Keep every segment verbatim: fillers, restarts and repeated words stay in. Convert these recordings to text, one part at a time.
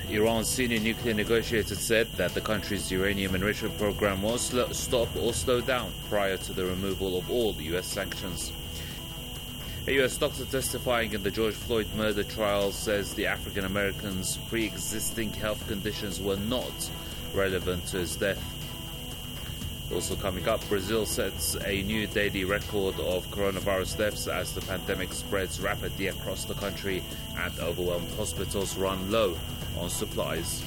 Iran's senior nuclear negotiator said that the country's uranium enrichment program won't sl- stop or slow down prior to the removal of all U S sanctions. A U S doctor testifying in the George Floyd murder trial says the African American's pre-existing health conditions were not relevant to his death. Also coming up, Brazil sets a new daily record of coronavirus deaths as the pandemic spreads rapidly across the country and overwhelmed hospitals run low on supplies.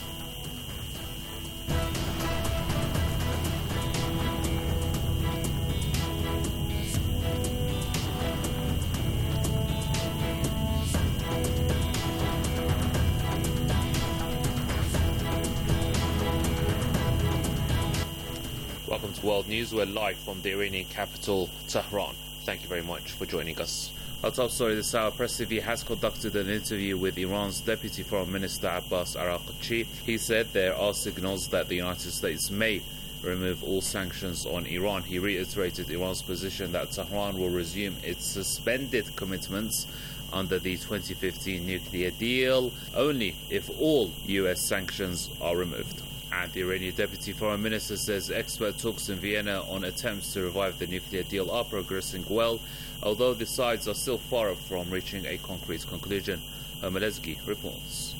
Welcome to World News. We're live from the Iranian capital, Tehran. Thank you very much for joining us. Our top story this hour, Press T V has conducted an interview with Iran's Deputy Foreign Minister Abbas Araghchi. He said there are signals that the United States may remove all sanctions on Iran. He reiterated Iran's position that Tehran will resume its suspended commitments under the twenty fifteen nuclear deal only if all U S sanctions are removed. And the Iranian Deputy Foreign Minister says expert talks in Vienna on attempts to revive the nuclear deal are progressing well, although the sides are still far from reaching a concrete conclusion. Omalezgi reports.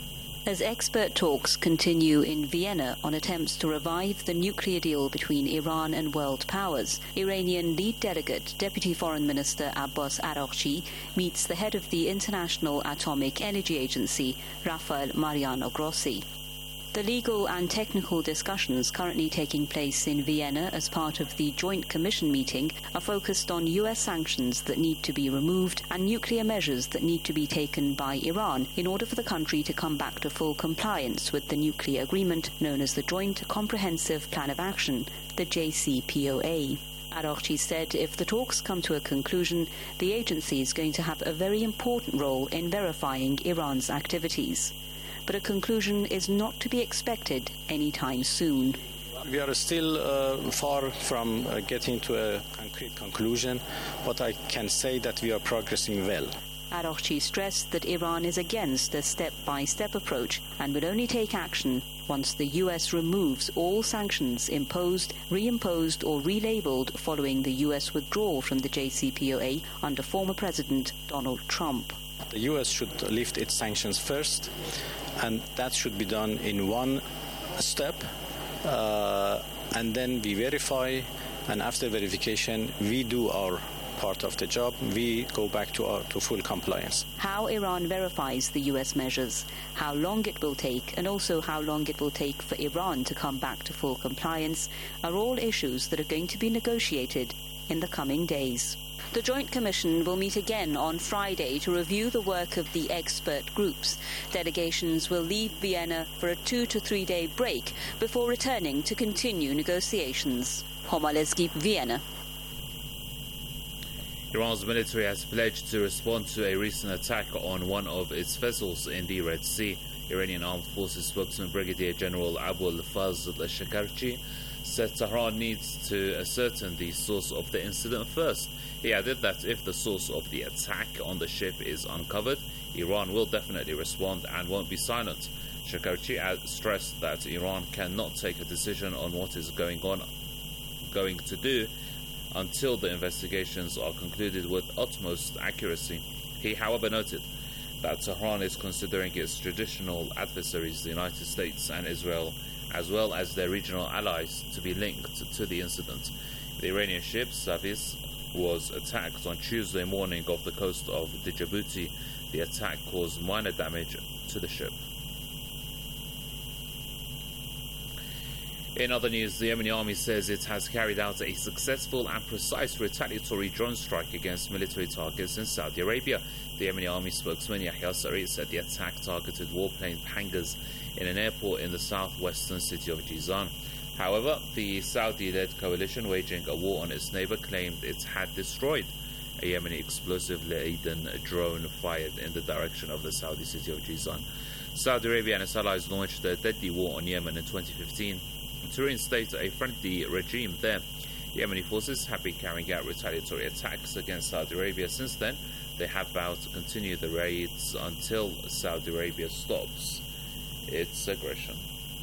As expert talks continue in Vienna on attempts to revive the nuclear deal between Iran and world powers, Iranian lead delegate Deputy Foreign Minister Abbas Araghchi meets the head of the International Atomic Energy Agency, Rafael Mariano Grossi. The legal and technical discussions currently taking place in Vienna as part of the Joint Commission meeting are focused on U S sanctions that need to be removed and nuclear measures that need to be taken by Iran in order for the country to come back to full compliance with the nuclear agreement known as the Joint Comprehensive Plan of Action, the J C P O A. Araghchi said if the talks come to a conclusion, the agency is going to have a very important role in verifying Iran's activities. But a conclusion is not to be expected anytime soon. We are still uh, far from uh, getting to a concrete conclusion, but I can say that we are progressing well. Araghchi stressed that Iran is against a step-by-step approach and will only take action once the U S removes all sanctions imposed, reimposed or relabeled following the U S withdrawal from the J C P O A under former President Donald Trump. The U S should lift its sanctions first, and that should be done in one step, uh, and then we verify, and after verification we do our part of the job. We go back to our to full compliance. How Iran verifies the U S measures, how long it will take, and also how long it will take for Iran to come back to full compliance are all issues that are going to be negotiated in the coming days. The Joint Commission will meet again on Friday to review the work of the expert groups. Delegations will leave Vienna for a two to three day break before returning to continue negotiations. Omalezgi, Vienna. Iran's military has pledged to respond to a recent attack on one of its vessels in the Red Sea. Iranian Armed Forces spokesman Brigadier General Abul Fazl Shakarchi said Tehran needs to ascertain the source of the incident first. He added that if the source of the attack on the ship is uncovered, Iran will definitely respond and won't be silent. Shakarchi stressed that Iran cannot take a decision on what is going on, going to do until the investigations are concluded with utmost accuracy. He, however, noted that Tehran is considering its traditional adversaries, the United States and Israel, as well as their regional allies, to be linked to the incident. The Iranian ship, Savis, was attacked on Tuesday morning off the coast of Djibouti. The attack caused minor damage to the ship. In other news, the Yemeni army says it has carried out a successful and precise retaliatory drone strike against military targets in Saudi Arabia. The Yemeni army spokesman Yahya Sari said the attack targeted warplane hangars in an airport in the southwestern city of Jizan. However, the Saudi-led coalition waging a war on its neighbor claimed it had destroyed a Yemeni explosive-laden drone fired in the direction of the Saudi city of Jizan. Saudi Arabia and its allies launched a deadly war on Yemen in twenty fifteen to reinstate a friendly regime there. Yemeni forces have been carrying out retaliatory attacks against Saudi Arabia since then. They have vowed to continue the raids until Saudi Arabia stops its aggression.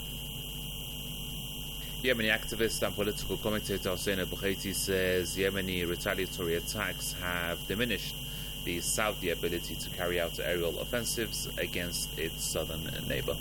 Yemeni activist and political commentator Hossein al-Bukhaiti says Yemeni retaliatory attacks have diminished the Saudi ability to carry out aerial offensives against its southern neighbor.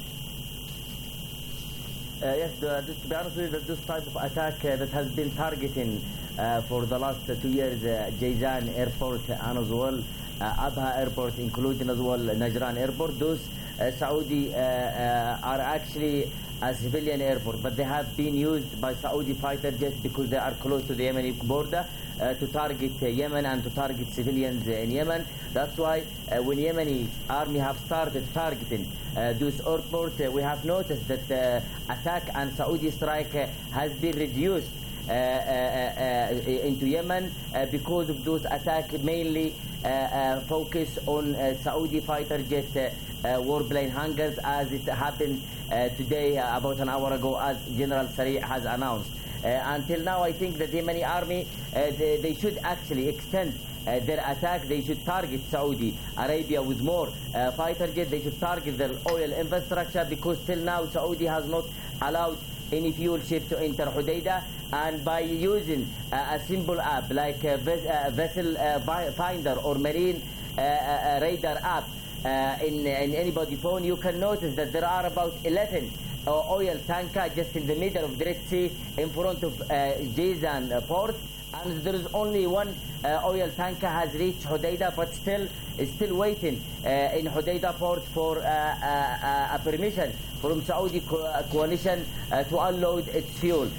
Uh, yes, the, this, to be honest with you, this type of attack uh, that has been targeting uh, for the last uh, two years uh, Jizan Airport and as well uh, Abha Airport, including as well Najran Airport, those uh, Saudi uh, uh, are actually a civilian airport, but they have been used by Saudi fighter jets because they are close to the Yemeni border uh, to target uh, Yemen and to target civilians uh, in Yemen. That's why uh, when Yemeni army have started targeting uh, those airports, uh, we have noticed that uh, attack and Saudi strike uh, has been reduced uh, uh, uh, into Yemen uh, because of those attacks mainly uh, uh, focus on uh, Saudi fighter jet uh, uh, warplane hangars, as it happened Uh, today, uh, about an hour ago, as General Sari has announced. Uh, until now, I think that the Yemeni army, uh, they, they should actually extend uh, their attack. They should target Saudi Arabia with more uh, fighter jets. They should target their oil infrastructure, because till now Saudi has not allowed any fuel ship to enter Hodeidah. And by using uh, a simple app like a ves uh, vessel uh, finder or marine uh, uh, radar app, Uh, in, in anybody's phone, you can notice that there are about eleven uh, oil tankers just in the middle of the Red Sea in front of uh, Jizan uh, port, and there is only one uh, oil tanker has reached Hodeidah, but still is still waiting uh, in Hodeidah port for uh, uh, a permission from Saudi co coalition uh, to unload its fuel.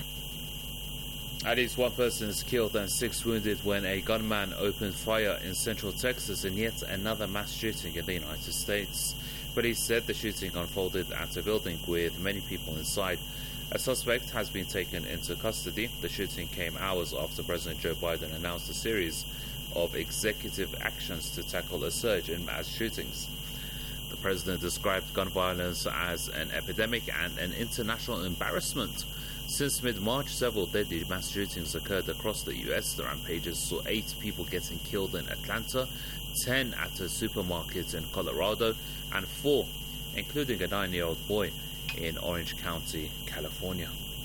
At least one person is killed and six wounded when a gunman opened fire in central Texas in yet another mass shooting in the United States. Police said the shooting unfolded at a building with many people inside. A suspect has been taken into custody. The shooting came hours after President Joe Biden announced a series of executive actions to tackle a surge in mass shootings. The president described gun violence as an epidemic and an international embarrassment. Since mid-March, several deadly mass shootings occurred across the U S. The rampages saw eight people getting killed in Atlanta, ten at a supermarket in Colorado, and four, including a nine-year-old boy, in Orange County, California.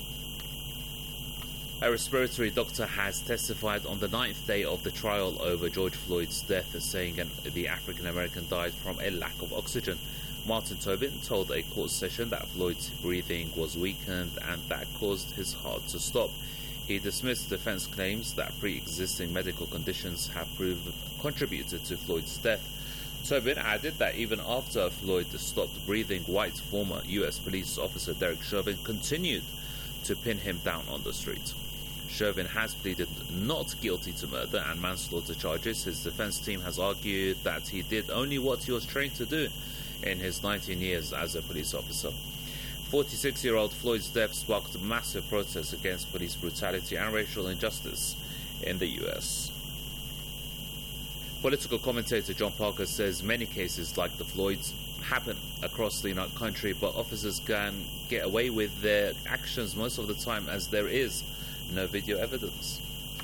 A respiratory doctor has testified on the ninth day of the trial over George Floyd's death, saying the African-American died from a lack of oxygen. Martin Tobin told a court session that Floyd's breathing was weakened and that caused his heart to stop. He dismissed defense claims that pre-existing medical conditions have proved contributed to Floyd's death. Tobin added that even after Floyd stopped breathing, white former U S police officer Derek Chauvin continued to pin him down on the street. Chauvin has pleaded not guilty to murder and manslaughter charges. His defense team has argued that he did only what he was trained to do in his nineteen years as a police officer. forty-six-year-old Floyd's death sparked massive protests against police brutality and racial injustice in the U S. Political commentator John Parker says many cases like the Floyd's happen across the United country, but officers can get away with their actions most of the time as there is no video evidence.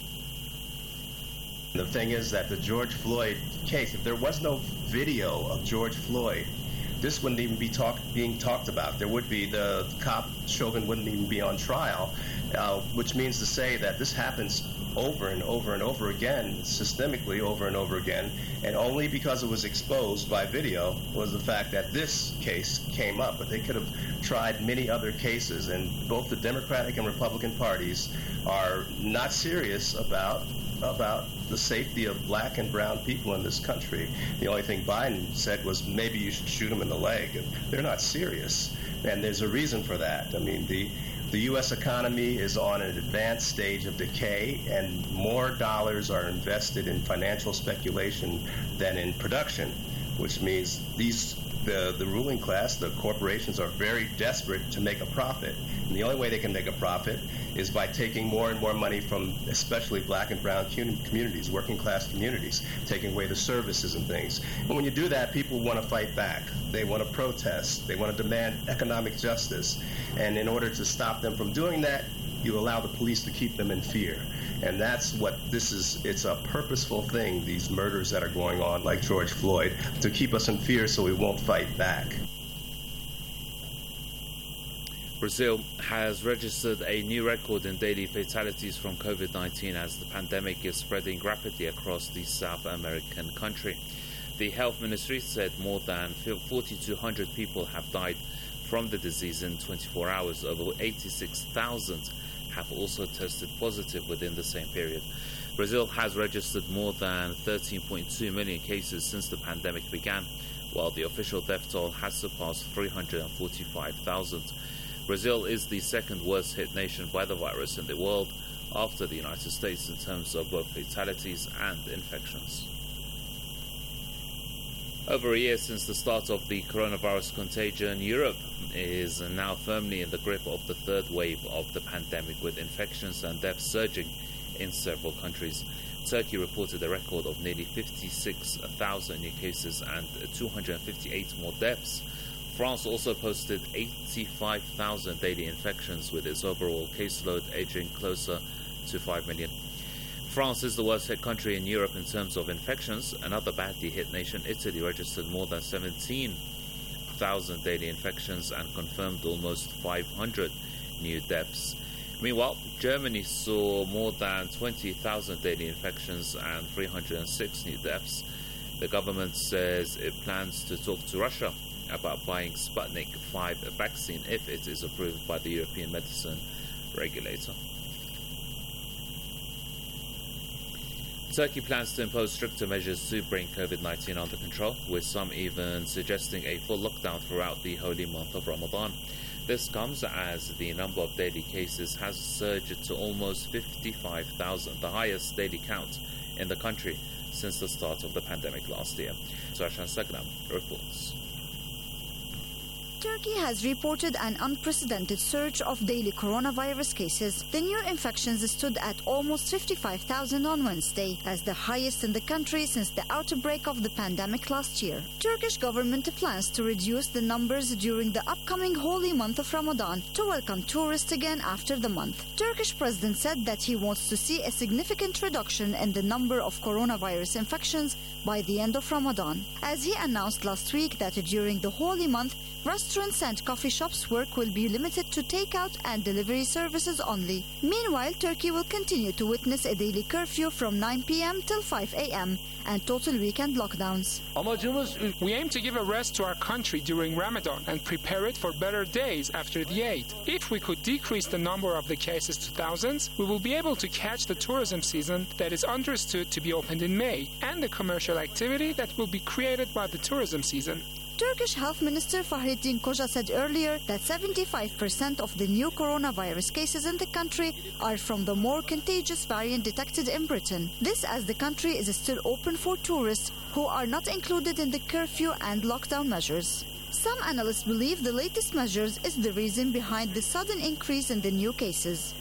The thing is that the George Floyd case, if there was no video of George Floyd, this wouldn't even be talk, being talked about. There would be, the cop, Chauvin, wouldn't even be on trial, uh, which means to say that this happens over and over and over again, systemically over and over again, and only because it was exposed by video was the fact that this case came up. But they could have tried many other cases, and both the Democratic and Republican parties are not serious about about the safety of black and brown people in this country. The only thing Biden said was maybe you should shoot them in the leg. And they're not serious, and there's a reason for that. I mean, the the U S economy is on an advanced stage of decay, and more dollars are invested in financial speculation than in production, which means these the the ruling class, the corporations, are very desperate to make a profit. And the only way they can make a profit is by taking more and more money from especially black and brown communities, working class communities, taking away the services and things. And when you do that, people want to fight back. They want to protest. They want to demand economic justice. And in order to stop them from doing that, you allow the police to keep them in fear. And that's what this is. It's a purposeful thing, these murders that are going on, like George Floyd, to keep us in fear so we won't fight back. Brazil has registered a new record in daily fatalities from COVID nineteen as the pandemic is spreading rapidly across the South American country. The health ministry said more than four thousand two hundred people have died from the disease in twenty-four hours. Over eighty-six thousand have also tested positive within the same period. Brazil has registered more than thirteen point two million cases since the pandemic began, while the official death toll has surpassed three hundred forty-five thousand. Brazil is the second worst hit nation by the virus in the world after the United States in terms of both fatalities and infections. Over a year since the start of the coronavirus contagion, Europe is now firmly in the grip of the third wave of the pandemic, with infections and deaths surging in several countries. Turkey reported a record of nearly fifty-six thousand new cases and two hundred fifty-eight more deaths. France also posted eighty-five thousand daily infections, with its overall caseload edging closer to five million. France is the worst hit country in Europe in terms of infections. Another badly hit nation, Italy, registered more than seventeen thousand daily infections and confirmed almost five hundred new deaths. Meanwhile, Germany saw more than twenty thousand daily infections and three hundred six new deaths. The government says it plans to talk to Russia about buying Sputnik five vaccine if it is approved by the European Medicine Regulator. Turkey plans to impose stricter measures to bring COVID nineteen under control, with some even suggesting a full lockdown throughout the holy month of Ramadan. This comes as the number of daily cases has surged to almost fifty-five thousand, the highest daily count in the country since the start of the pandemic last year. Rashan Saglam reports. Turkey has reported an unprecedented surge of daily coronavirus cases. The new infections stood at almost fifty-five thousand on Wednesday, as the highest in the country since the outbreak of the pandemic last year. Turkish government plans to reduce the numbers during the upcoming holy month of Ramadan to welcome tourists again after the month. Turkish president said that he wants to see a significant reduction in the number of coronavirus infections by the end of Ramadan, as he announced last week that during the holy month, restaurants and coffee shops' work will be limited to takeout and delivery services only. Meanwhile, Turkey will continue to witness a daily curfew from nine p.m. till five a.m. and total weekend lockdowns. We aim to give a rest to our country during Ramadan and prepare it for better days after the Eid. If we could decrease the number of the cases to thousands, we will be able to catch the tourism season that is understood to be opened in May and the commercial activity that will be created by the tourism season. Turkish Health Minister Fahrettin Koca said earlier that seventy-five percent of the new coronavirus cases in the country are from the more contagious variant detected in Britain. This as the country is still open for tourists who are not included in the curfew and lockdown measures. Some analysts believe the latest measures is the reason behind the sudden increase in the new cases.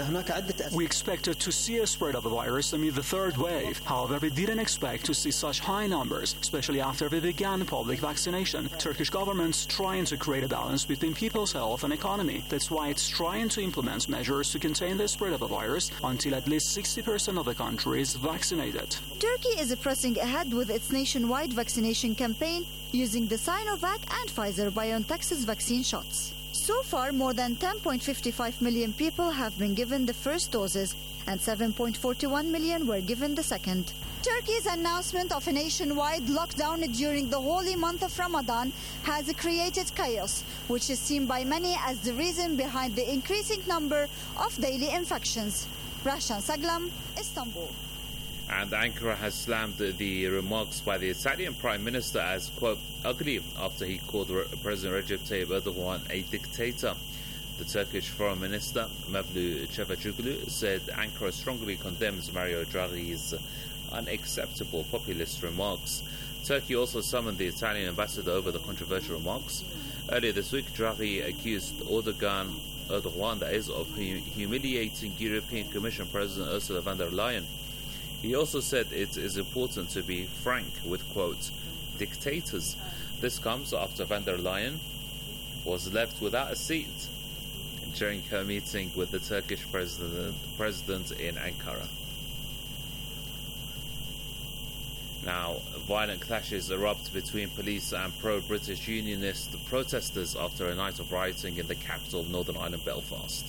We expected to see a spread of the virus amid the third wave. However, we didn't expect to see such high numbers, especially after we began public vaccination. Turkish government's trying to create a balance between people's health and economy. That's why it's trying to implement measures to contain the spread of the virus until at least sixty percent of the country is vaccinated. Turkey is pressing ahead with its nationwide vaccination campaign using the Sinovac and Pfizer-BioNTech's vaccine shots. So far, more than ten point five five million people have been given the first doses and seven point four one million were given the second. Turkey's announcement of a nationwide lockdown during the holy month of Ramadan has created chaos, which is seen by many as the reason behind the increasing number of daily infections. Rashan Saglam, Istanbul. And Ankara has slammed the remarks by the Italian Prime Minister as, quote, ugly after he called President Recep Tayyip Erdogan a dictator. The Turkish Foreign Minister, Mevlut Cavusoglu, said Ankara strongly condemns Mario Draghi's unacceptable populist remarks. Turkey also summoned the Italian ambassador over the controversial remarks. Earlier this week, Draghi accused Erdogan, Erdogan that is, of humiliating European Commission President Ursula von der Leyen. He also said it is important to be frank with, quote, dictators. This comes after von der Leyen was left without a seat during her meeting with the Turkish president, president in Ankara. Now, violent clashes erupt between police and pro-British unionist protesters after a night of rioting in the capital of Northern Ireland, Belfast.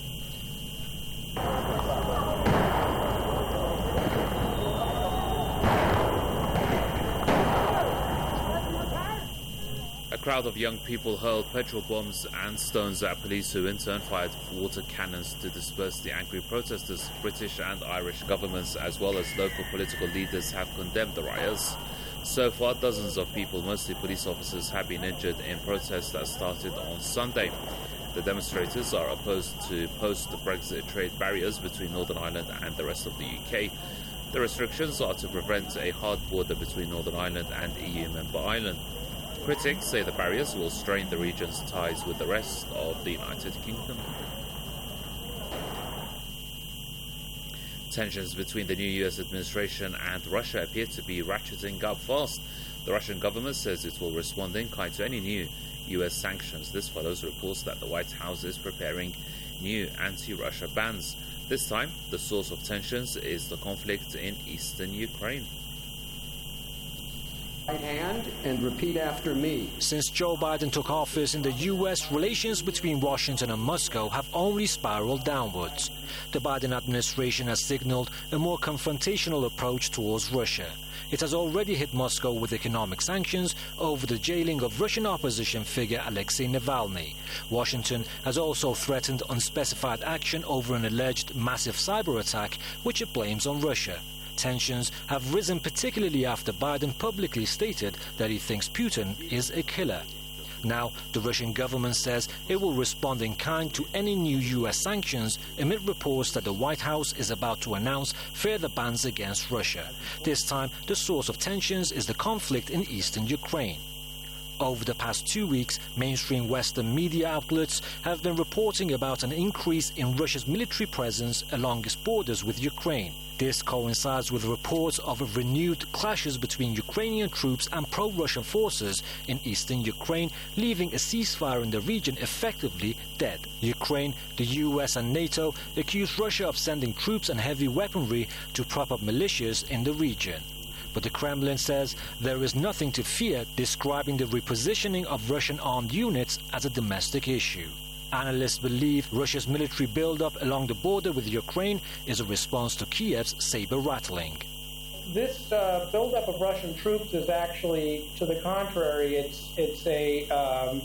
A crowd of young people hurled petrol bombs and stones at police, who in turn fired water cannons to disperse the angry protesters. British and Irish governments, as well as local political leaders, have condemned the riots. So far, dozens of people, mostly police officers, have been injured in protests that started on Sunday. The demonstrators are opposed to post-Brexit trade barriers between Northern Ireland and the rest of the U K. The restrictions are to prevent a hard border between Northern Ireland and E U member Ireland. Critics say the barriers will strain the region's ties with the rest of the United Kingdom. Tensions between the new U S administration and Russia appear to be ratcheting up fast. The Russian government says it will respond in kind to any new U S sanctions. This follows reports that the White House is preparing new anti-Russia bans. This time, the source of tensions is the conflict in eastern Ukraine. Right hand and repeat after me. Since Joe Biden took office in the U S, relations between Washington and Moscow have only spiraled downwards. The Biden administration has signaled a more confrontational approach towards Russia. It has already hit Moscow with economic sanctions over the jailing of Russian opposition figure Alexei Navalny. Washington has also threatened unspecified action over an alleged massive cyber attack, which it blames on Russia. Tensions have risen particularly after Biden publicly stated that he thinks Putin is a killer. Now, the Russian government says it will respond in kind to any new U S sanctions amid reports that the White House is about to announce further bans against Russia. This time, the source of tensions is the conflict in eastern Ukraine. Over the past two weeks, mainstream Western media outlets have been reporting about an increase in Russia's military presence along its borders with Ukraine. This coincides with reports of renewed clashes between Ukrainian troops and pro-Russian forces in eastern Ukraine, leaving a ceasefire in the region effectively dead. Ukraine, the U S and NATO accuse Russia of sending troops and heavy weaponry to prop up militias in the region. But the Kremlin says there is nothing to fear, describing the repositioning of Russian armed units as a domestic issue. Analysts believe Russia's military buildup along the border with Ukraine is a response to Kiev's saber-rattling. This uh, buildup of Russian troops is actually, to the contrary, it's it's a um,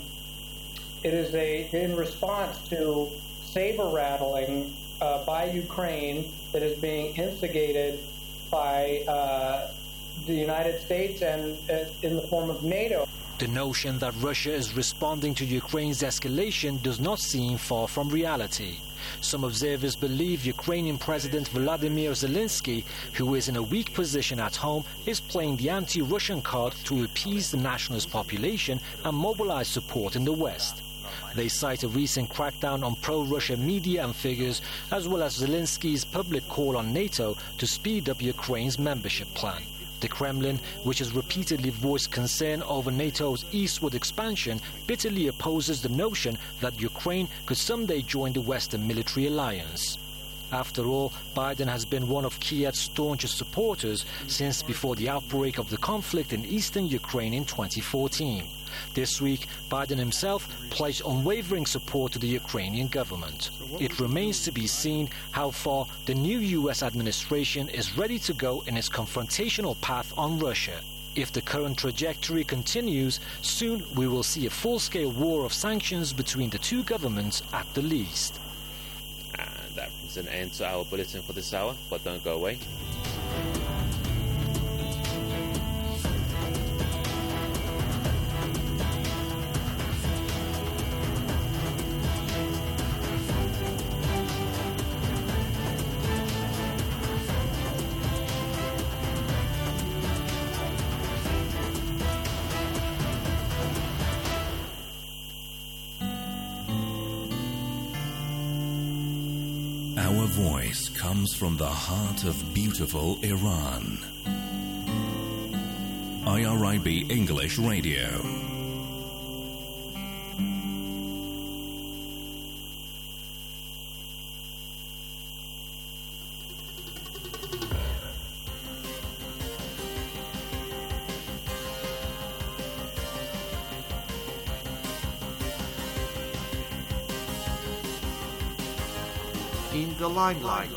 it is a in response to saber-rattling uh, by Ukraine that is being instigated by uh, the United States and uh, in the form of NATO. The notion that Russia is responding to Ukraine's escalation does not seem far from reality. Some observers believe Ukrainian President Volodymyr Zelensky, who is in a weak position at home, is playing the anti-Russian card to appease the nationalist population and mobilize support in the West. They cite a recent crackdown on pro-Russia media and figures, as well as Zelensky's public call on NATO to speed up Ukraine's membership plan. The Kremlin, which has repeatedly voiced concern over NATO's eastward expansion, bitterly opposes the notion that Ukraine could someday join the Western military alliance. After all, Biden has been one of Kiev's staunchest supporters since before the outbreak of the conflict in eastern Ukraine in twenty fourteen. This week, Biden himself pledged unwavering support to the Ukrainian government. It remains to be seen how far the new U S administration is ready to go in its confrontational path on Russia. If the current trajectory continues, soon we will see a full-scale war of sanctions between the two governments at the least. And that brings an end to our bulletin for this hour, but don't go away. Our voice comes from the heart of beautiful Iran. I R I B English Radio. in the limelight.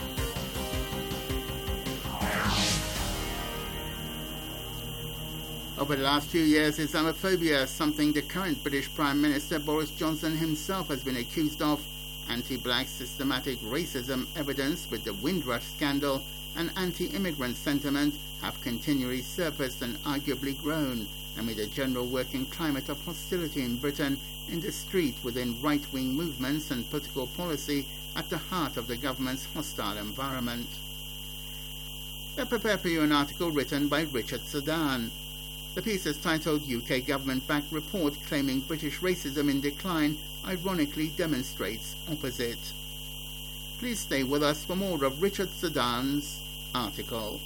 Over the last few years, Islamophobia, something the current British Prime Minister Boris Johnson himself has been accused of, anti-black systematic racism evidence with the Windrush scandal, and anti-immigrant sentiment have continually surfaced and arguably grown amid a general working climate of hostility in Britain in the street within right-wing movements and political policy at the heart of the government's hostile environment. I prepare for you an article written by Richard Sedan. The piece is titled U K Government-Backed Report Claiming British Racism in Decline Ironically Demonstrates Opposite. Please stay with us for more of Richard Sedan's article.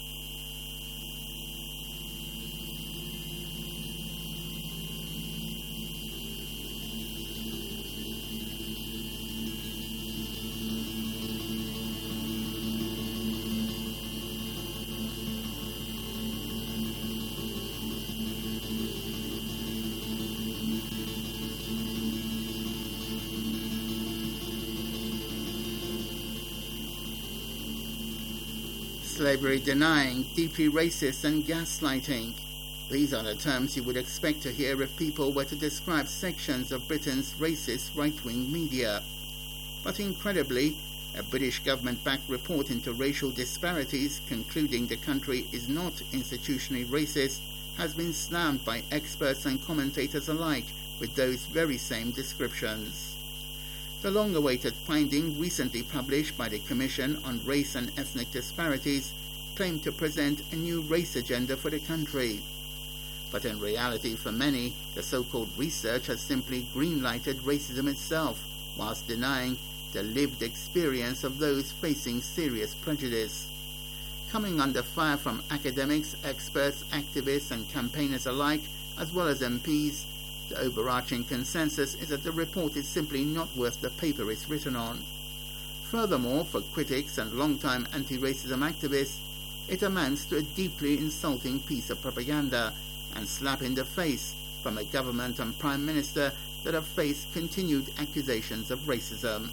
Slavery denying, deeply racist and gaslighting. These are the terms you would expect to hear if people were to describe sections of Britain's racist right-wing media. But incredibly, a British government-backed report into racial disparities concluding the country is not institutionally racist has been slammed by experts and commentators alike with those very same descriptions. The long-awaited finding recently published by the Commission on Race and Ethnic Disparities claimed to present a new race agenda for the country. But in reality, for many, the so-called research has simply green-lighted racism itself, whilst denying the lived experience of those facing serious prejudice. Coming under fire from academics, experts, activists and campaigners alike, as well as M Ps, the overarching consensus is that the report is simply not worth the paper it's written on. Furthermore, for critics and long-time anti-racism activists, it amounts to a deeply insulting piece of propaganda and slap in the face from a government and Prime Minister that have faced continued accusations of racism.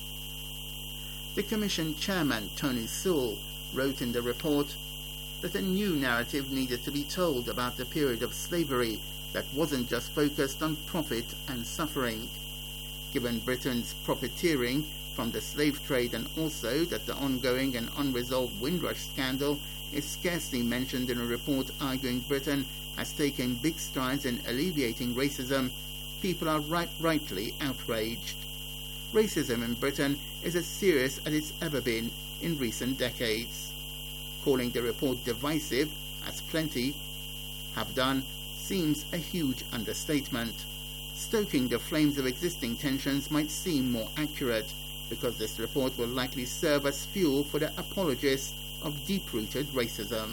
The Commission Chairman, Tony Sewell, wrote in the report that a new narrative needed to be told about the period of slavery that wasn't just focused on profit and suffering. Given Britain's profiteering from the slave trade and also that the ongoing and unresolved Windrush scandal is scarcely mentioned in a report arguing Britain has taken big strides in alleviating racism, people are right, rightly outraged. Racism in Britain is as serious as it's ever been in recent decades. Calling the report divisive, as plenty have done, seems a huge understatement. Stoking the flames of existing tensions might seem more accurate, because this report will likely serve as fuel for the apologists of deep-rooted racism.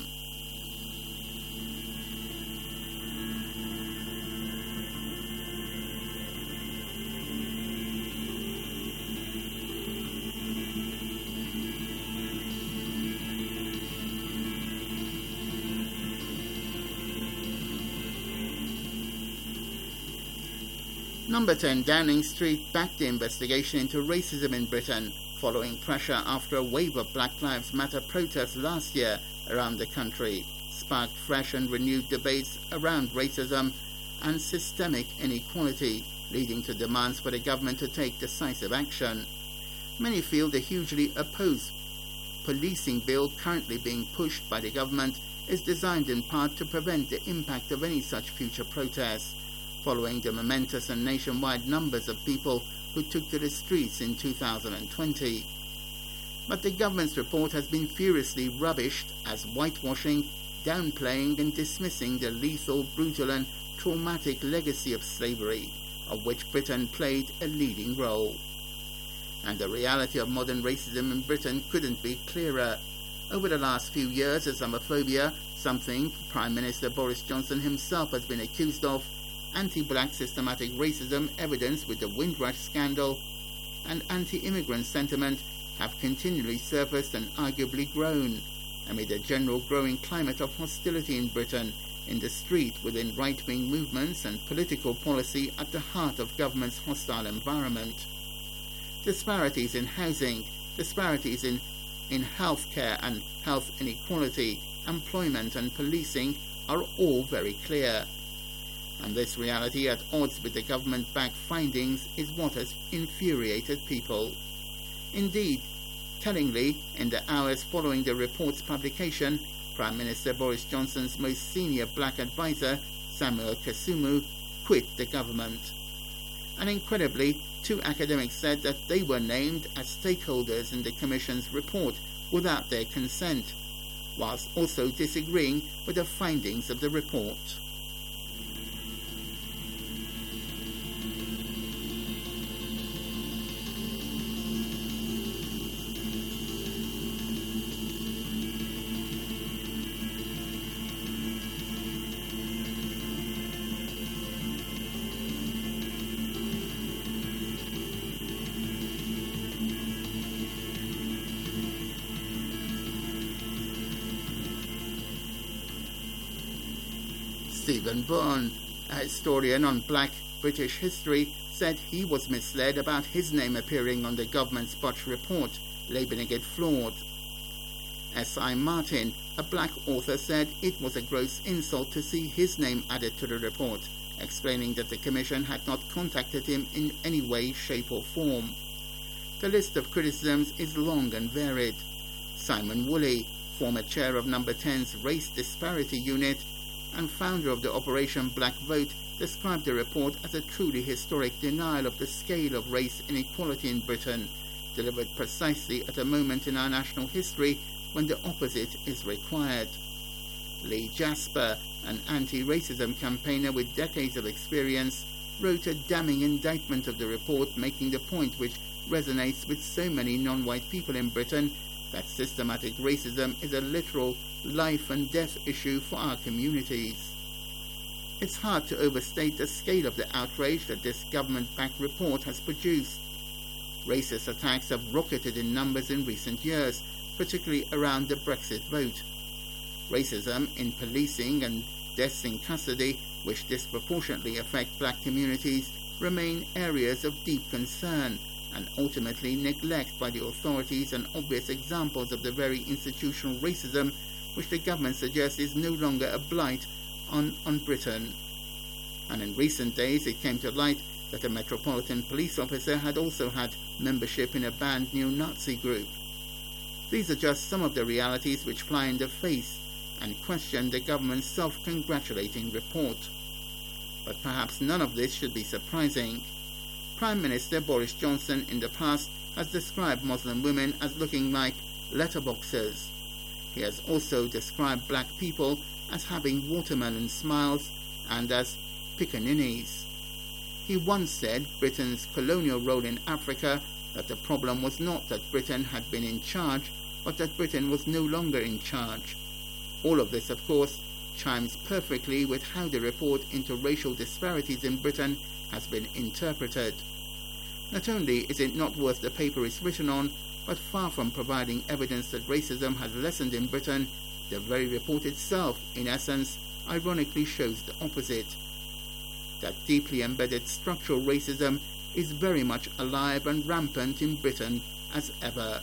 Number ten Downing Street backed the investigation into racism in Britain following pressure after a wave of Black Lives Matter protests last year around the country sparked fresh and renewed debates around racism and systemic inequality, leading to demands for the government to take decisive action. Many feel the hugely opposed policing bill currently being pushed by the government is designed in part to prevent the impact of any such future protests, following the momentous and nationwide numbers of people who took to the streets in two thousand twenty. But the government's report has been furiously rubbished as whitewashing, downplaying and dismissing the lethal, brutal and traumatic legacy of slavery, of which Britain played a leading role. And the reality of modern racism in Britain couldn't be clearer. Over the last few years, Islamophobia, something Prime Minister Boris Johnson himself has been accused of, anti-black systematic racism evidenced with the Windrush scandal, and anti-immigrant sentiment have continually surfaced and arguably grown amid a general growing climate of hostility in Britain in the street within right-wing movements and political policy at the heart of government's hostile environment. Disparities in housing, disparities in, in healthcare and health inequality, employment and policing are all very clear. And this reality, at odds with the government-backed findings, is what has infuriated people. Indeed, tellingly, in the hours following the report's publication, Prime Minister Boris Johnson's most senior black advisor, Samuel Kasumu, quit the government. And incredibly, two academics said that they were named as stakeholders in the Commission's report without their consent, whilst also disagreeing with the findings of the report. Stephen Bourne, a historian on black British history, said he was misled about his name appearing on the government's Butch report, labelling it flawed. S I Martin, a black author, said it was a gross insult to see his name added to the report, explaining that the Commission had not contacted him in any way, shape or form. The list of criticisms is long and varied. Simon Woolley, former chair of Number ten's Race Disparity Unit and founder of the Operation Black Vote, described the report as a truly historic denial of the scale of race inequality in Britain, delivered precisely at a moment in our national history when the opposite is required. Lee Jasper, an anti-racism campaigner with decades of experience, wrote a damning indictment of the report, making the point which resonates with so many non-white people in Britain, that systematic racism is a literal life and death issue for our communities. It's hard to overstate the scale of the outrage that this government-backed report has produced. Racist attacks have rocketed in numbers in recent years, particularly around the Brexit vote. Racism in policing and deaths in custody, which disproportionately affect black communities, remain areas of deep concern and ultimately neglect by the authorities, and obvious examples of the very institutional racism which the government suggests is no longer a blight on, on Britain. And in recent days it came to light that a Metropolitan Police officer had also had membership in a banned neo-Nazi group. These are just some of the realities which fly in the face and question the government's self-congratulating report. But perhaps none of this should be surprising. Prime Minister Boris Johnson in the past has described Muslim women as looking like letterboxers. He has also described black people as having watermelon smiles and as pickaninnies. He once said Britain's colonial role in Africa, that the problem was not that Britain had been in charge, but that Britain was no longer in charge. All of this, of course, chimes perfectly with how the report into racial disparities in Britain has been interpreted. Not only is it not worth the paper it's written on, but far from providing evidence that racism has lessened in Britain, the very report itself, in essence, ironically shows the opposite. That deeply embedded structural racism is very much alive and rampant in Britain as ever.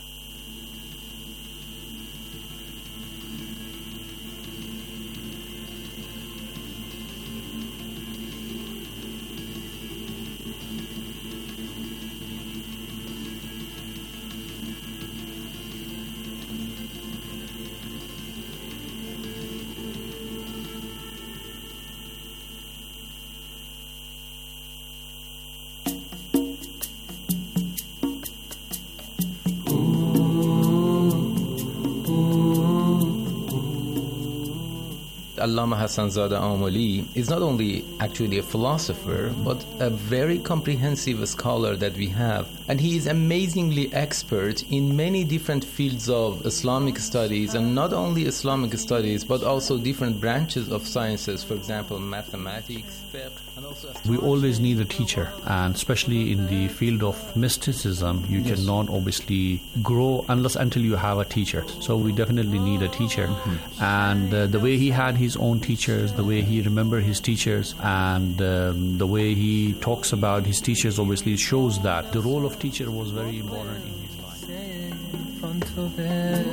Allama Hassanzadeh Amoli is not only actually a philosopher, but a very comprehensive scholar that we have. And he is amazingly expert in many different fields of Islamic studies, and not only Islamic studies, but also different branches of sciences, for example, mathematics, fiqh, and also we always need a teacher, and especially in the field of mysticism, you yes. cannot obviously grow unless until you have a teacher. So we definitely need a teacher. Mm-hmm. And uh, the way he had his own teachers, the way he remembered his teachers, and um, the way he talks about his teachers obviously shows that the role of teacher was very important in his life. جان توه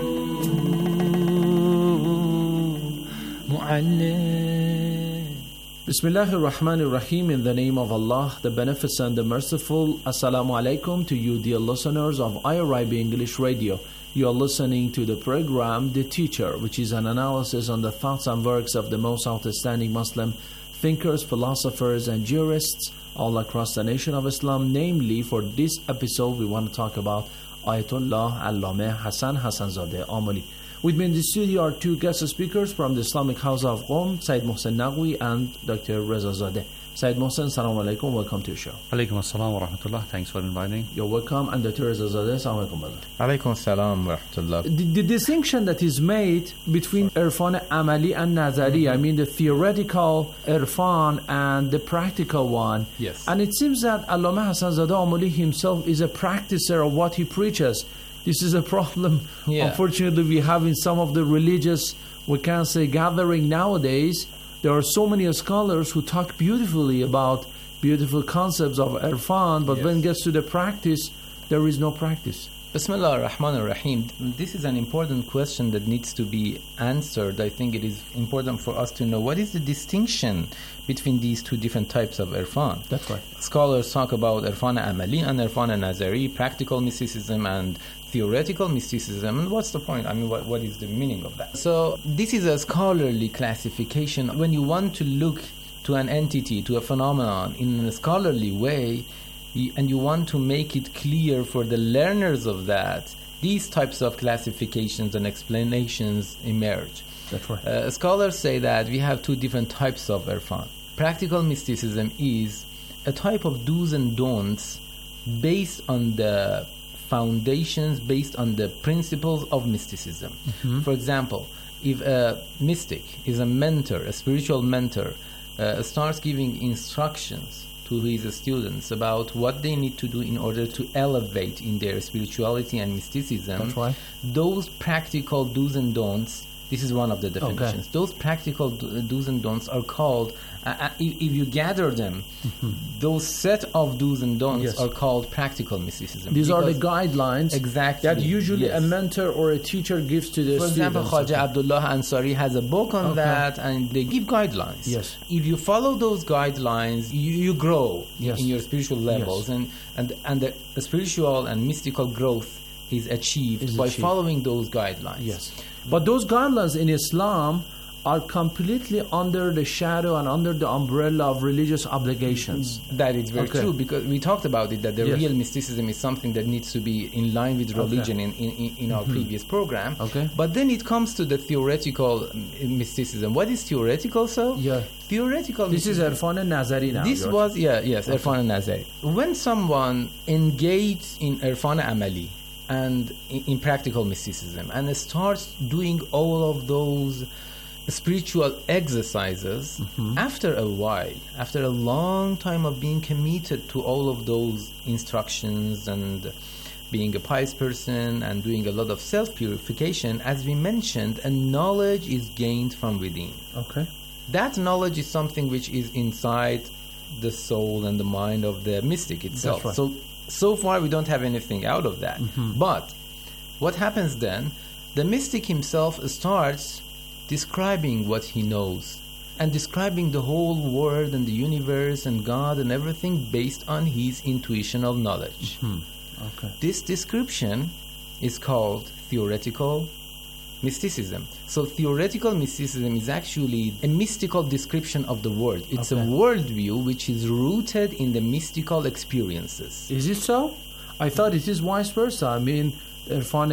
معلم. Bismillah ar-Rahman ar-Rahim. In the name of Allah, the Beneficent, the Merciful. Assalamu alaikum to you, dear listeners of I R I B English Radio. You are listening to the program The Teacher, which is an analysis on the thoughts and works of the most outstanding Muslim thinkers, philosophers, and jurists all across the nation of Islam. Namely, for this episode, we want to talk about Ayatollah Allameh Hassan Hassanzadeh Amoli. With me in the studio are two guest speakers from the Islamic House of Qom, Sayyid Mohsen Naqvi and Doctor Reza Zadeh. Sayyid Mohsen, Assalamu alaikum, welcome to the show. Alaikum assalam wa rahmatullah, thanks for inviting. You're welcome. And Doctor Reza Zadeh, Assalamu alaikum, brother. Alaikum assalam wa rahmatullah. The, the distinction that is made between Irfan Amali and Nazari, mm-hmm. I mean the theoretical Irfan and the practical one. Yes. And it seems that Allameh Hassanzadeh Amoli himself is a practicer of what he preaches. This is a problem, yeah. Unfortunately, we have in some of the religious, we can say, gathering nowadays. There are so many scholars who talk beautifully about beautiful concepts of Irfan, but yes. when it gets to the practice, there is no practice. Bismillah ar-Rahman ar-Rahim. This is an important question that needs to be answered. I think it is important for us to know what is the distinction between these two different types of Irfan. That's right. Scholars talk about Irfan Amali and Irfan Nazari, practical mysticism and theoretical mysticism. And what's the point? I mean, what, what is the meaning of that? So this is a scholarly classification. When you want to look to an entity, to a phenomenon in a scholarly way, and you want to make it clear for the learners of that, these types of classifications and explanations emerge. That's right. Uh, scholars say that we have two different types of Irfan. Practical mysticism is a type of do's and don'ts based on the foundations, based on the principles of mysticism. Mm-hmm. For example, if a mystic is a mentor, a spiritual mentor, uh, starts giving instructions to his students about what they need to do in order to elevate in their spirituality and mysticism. That's right. Those practical do's and don'ts, this is one of the definitions. Okay. Those practical do's and don'ts are called, uh, if, if you gather them, mm-hmm. those set of do's and don'ts yes. are called practical mysticism. These are the guidelines exactly that usually yes. a mentor or a teacher gives to the For students. example, Khaja okay. Abdullah Ansari has a book on okay. that, and they give guidelines. Yes. If you follow those guidelines, you, you grow yes. in your spiritual levels, yes. and, and, and the, the spiritual and mystical growth is achieved is by achieved. following those guidelines. Yes. But those guidelines in Islam are completely under the shadow and under the umbrella of religious obligations. That is very okay. true, because we talked about it, that the yes. real mysticism is something that needs to be in line with religion okay. in, in, in our mm-hmm. previous program. Okay. But then it comes to the theoretical mysticism. What is theoretical, so? Yeah. Theoretical This mysticism. is Irfan al-Nazari now. This was, yeah, yes, okay. Irfan al-Nazari. When someone engaged in Irfan Amali, and in, in practical mysticism, and starts doing all of those spiritual exercises, mm-hmm. after a while, after a long time of being committed to all of those instructions and being a pious person and doing a lot of self-purification, as we mentioned, a knowledge is gained from within. Okay. That knowledge is something which is inside the soul and the mind of the mystic itself. That's right. So So far, we don't have anything out of that. Mm-hmm. But what happens then? The mystic himself starts describing what he knows and describing the whole world and the universe and God and everything based on his intuitional knowledge. Mm-hmm. Okay. This description is called theoretical mysticism. So theoretical mysticism is actually a mystical description of the world. It's okay. a worldview which is rooted in the mystical experiences. Is it so? I thought it is vice versa. I mean, Irfan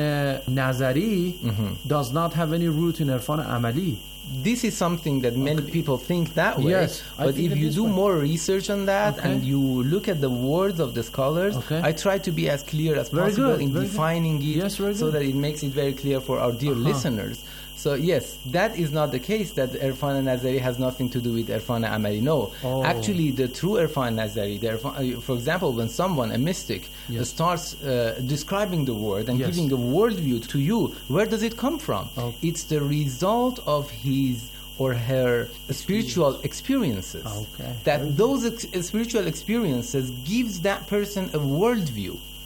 Nazari mm-hmm. does not have any root in Irfan Amali. This is something that many okay. people think that way. Yes, but if you do way. more research on that okay. and you look at the words of the scholars, okay. I try to be as clear as very possible good, in defining good. it yes, so that it makes it very clear for our dear uh-huh. listeners. So yes, that is not the case that Irfan Nazari has nothing to do with Irfan Amali. No, oh. actually the true Irfan Nazari, the Irfan, for example, when someone, a mystic, yes. starts uh, describing the world and yes. giving a worldview to you, where does it come from? Oh. It's the result of his or her spiritual experiences. Okay. That those ex- spiritual experiences gives that person a worldview.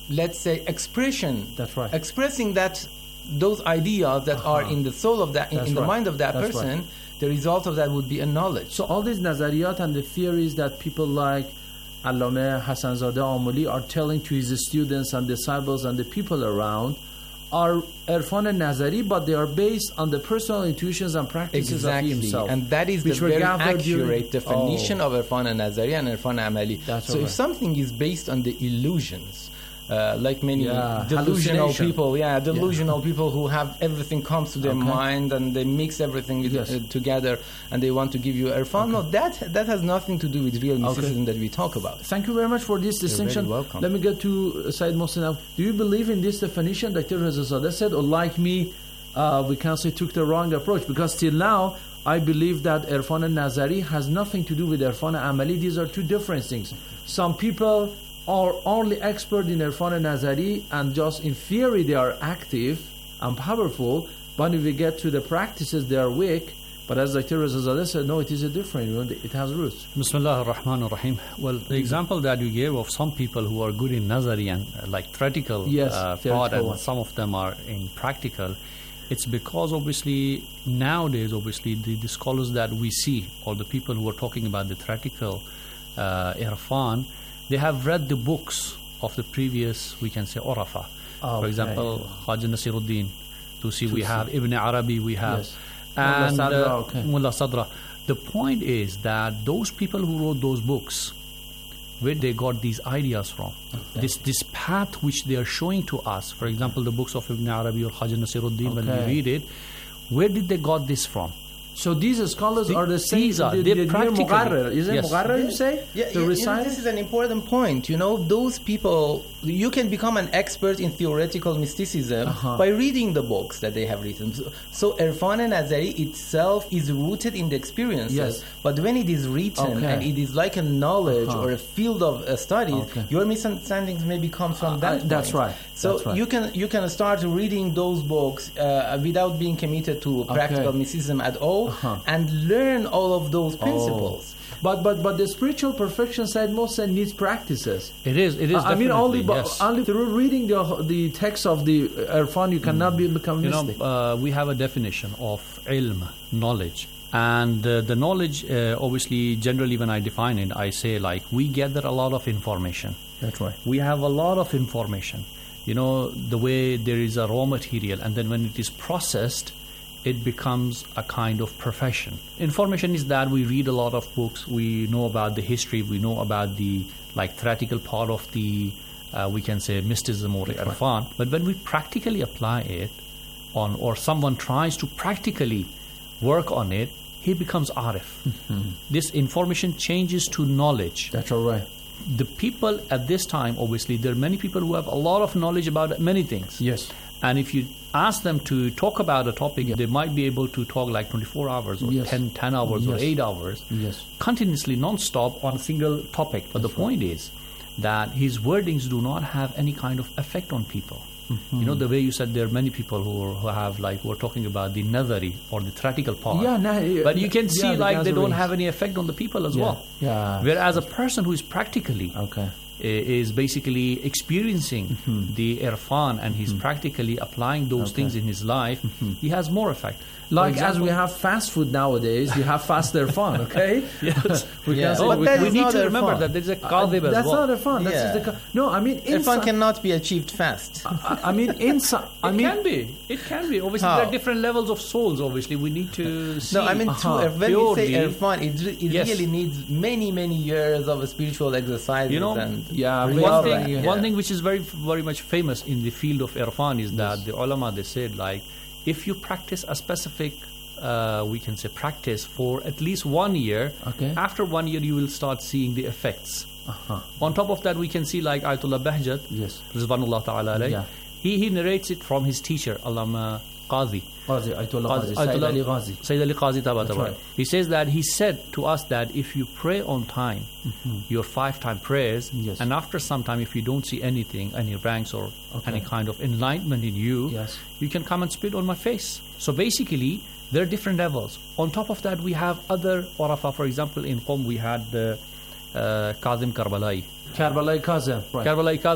let's say, expression. That's right. Expressing that those ideas that uh-huh. are in the soul of that, in, in the right. mind of that That's person, right. the result of that would be a knowledge. So all these nazariyat and the theories that people like Allama Hassanzadeh Amoli are telling to his students and disciples and the people around are Irfan and Nazari, but they are based on the personal intuitions and practices exactly. of himself. And that is the very accurate during... definition oh. of Irfan and Nazari and Irfan Amali. That's so right. if something is based on the illusions, Uh, like many yeah, delusional people, yeah, delusional yeah. people who have everything comes to their okay. mind and they mix everything with, yes. uh, together and they want to give you Irfan. Okay. No, that that has nothing to do with real mysticism okay. that we talk about. Thank you very much for this distinction. You're very welcome. Let me get to uh, Said Mohsin now. Do you believe in this definition Doctor Rezazadeh said, or like me, uh, we can say took the wrong approach? Because till now, I believe that Irfan and Nazari has nothing to do with Irfan and Amali. These are two different things. Some people are only expert in Irfan and Nazari, and just in theory they are active and powerful, but when we get to the practices they are weak. But as Doctor Rezazadeh said, no, it is a different one. It has roots. Bismillah ar-Rahman ar-Rahim. Well, the example that you gave of some people who are good in Nazari and uh, like theoretical yes, uh, part, and one. Some of them are in practical, it's because obviously nowadays, obviously the, the scholars that we see, or the people who are talking about the theoretical uh, Irfan, they have read the books of the previous, we can say, Urafa. Oh, For example, Haji Nasiruddin. To see, to we see. have Ibn Arabi, we have. Yes. And Mullah Sadra, uh, okay. Mullah Sadra. The point is that those people who wrote those books, where they got these ideas from, okay. this this path which they are showing to us, for example, the books of Ibn Arabi or Haji Nasiruddin, okay. when we read it, where did they got this from? So these scholars the, are the same. These are the, they're the practically. Muqarrar. Is it yes. Muqarrar you say? Yeah, yeah, you know, this is an important point. You know, those people, you can become an expert in theoretical mysticism uh-huh. by reading the books that they have written. So, so Irfan and Nazari itself is rooted in the experiences. Yes. But when it is written okay. and it is like a knowledge uh-huh. or a field of uh, studies, okay. your misunderstandings maybe come from uh, that. Uh, that's right. So that's right. you can you can start reading those books uh, without being committed to okay. practical mysticism at all, uh-huh. and learn all of those principles. Oh. But but but the spiritual perfection side most needs practices. It is. It is. I mean, only yes. only through reading the the text of the Irfan you cannot mm. be become you mystic. know, uh, we have a definition of ilm, knowledge, and uh, the knowledge. Uh, obviously, generally, when I define it, I say like we gather a lot of information. That's right. We have a lot of information. You know, the way there is a raw material, and then when it is processed, it becomes a kind of profession. Information is that we read a lot of books, we know about the history, we know about the like theoretical part of the, uh, we can say, mysticism or Irfan. But when we practically apply it on, or someone tries to practically work on it, he becomes Arif. Mm-hmm. This information changes to knowledge. That's all right. The people at this time, obviously, there are many people who have a lot of knowledge about many things. Yes. And if you ask them to talk about a topic, yeah. they might be able to talk like twenty-four hours or yes. ten, ten hours yes. or eight hours, yes. continuously, non-stop on a single topic. But That's the point right. is that his wordings do not have any kind of effect on people. Mm-hmm. You know, the way you said there are many people who, are, who have like, who are talking about the nazari or the theoretical part. Yeah, nah, yeah, but you can see yeah, like they don't have any effect on the people as yeah. well. Yeah. Whereas a person who is practically okay. is basically experiencing mm-hmm. the Irfan and he's mm-hmm. practically applying those okay. things in his life, mm-hmm. he has more effect. Like example, as we have fast food nowadays, you have fast Irfan, okay? Yes. we yeah. can say oh, we, we need to Irfan. remember that there's a kadhib uh, as That's well. not Irfan. That's yeah. just the, no, I mean... Irfan cannot be achieved fast. I, I mean, inside... It mean, can be. It can be. Obviously, How? there are different levels of souls, obviously. We need to see... No, I mean, uh-huh. to, when Purely, we say Irfan, it, re- it yes. really needs many, many years of spiritual exercises. You know, and yeah, one thing, yeah. one thing which is very, very much famous in the field of Irfan is that yes. the ulama, they said, like, if you practice a specific... Uh, we can say practice for at least one year. Okay. After one year, you will start seeing the effects. Uh-huh. On top of that, we can see like Ayatollah Bahjat, yes, Rizwanullah Ta'ala alayh. Yeah. He he narrates it from his teacher, Allama Qazi. Qazi, Ayatollah Qazi, Sayyid Ali Qazi. Sayyid Ali Qazi Tabat. Right. He says that he said to us that if you pray on time, mm-hmm. your five-time prayers, yes. and after some time, if you don't see anything, any ranks or okay. any kind of enlightenment in you, yes. you can come and spit on my face. So basically, there are different levels. On top of that, we have other Urafa. For example, in Qom, we had the uh, Kazim Karbalai. Karbalai Kazim, right. Karbalai Kazim.